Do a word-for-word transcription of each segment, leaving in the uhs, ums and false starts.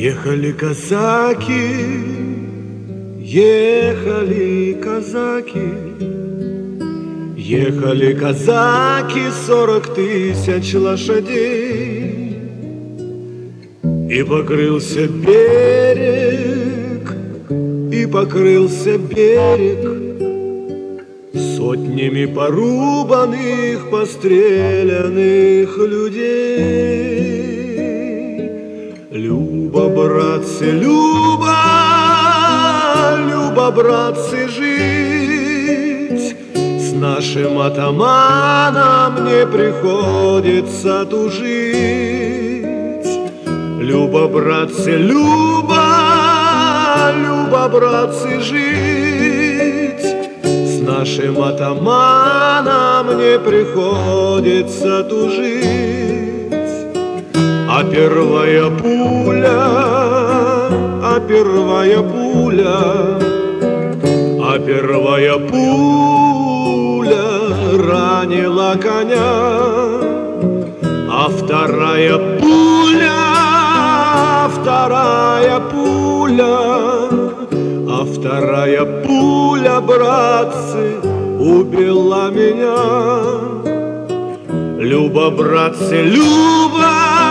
Ехали казаки, ехали казаки, ехали казаки, сорок тысяч лошадей, и покрылся берег, и покрылся берег сотнями порубанных, постреляных людей. Люба, братцы, Люба, Люба, братцы, жить с нашим атаманом не приходится тужить. Люба, братцы, Люба, Люба, братцы, жить с нашим атаманом не приходится тужить. А первая пуля, а первая пуля, а первая пуля ранила коня, а вторая пуля, вторая пуля, а вторая пуля, братцы, убила меня. Люба, братцы, Люба,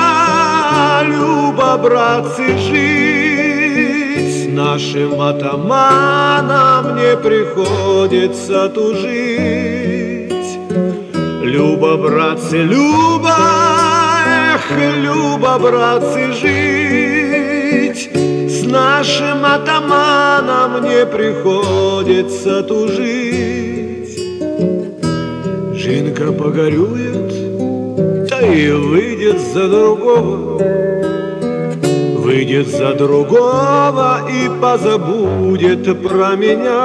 Люба, братцы, жить с нашим атаманом не приходится тужить. Люба, братцы, Люба, эх, Люба, братцы, жить с нашим атаманом не приходится тужить. Жинка погорюет, да и выйдет за другого, выйдет за другого и позабудет про меня.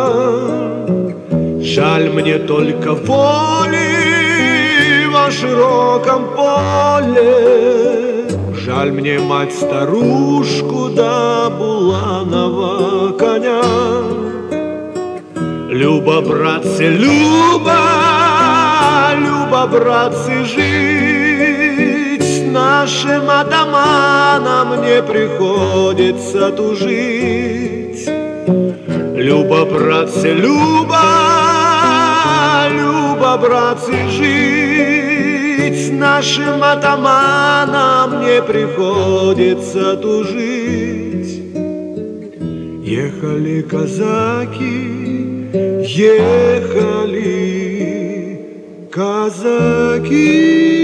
Жаль мне только воли во широком поле, жаль мне мать-старушку да буланого коня. Люба, братцы, Люба, Люба, братцы, жить с нашим атаманом не приходится тужить. Люба, братцы, Люба, Люба, братцы, жить с нашим атаманом не приходится тужить. Ехали казаки, ехали казаки.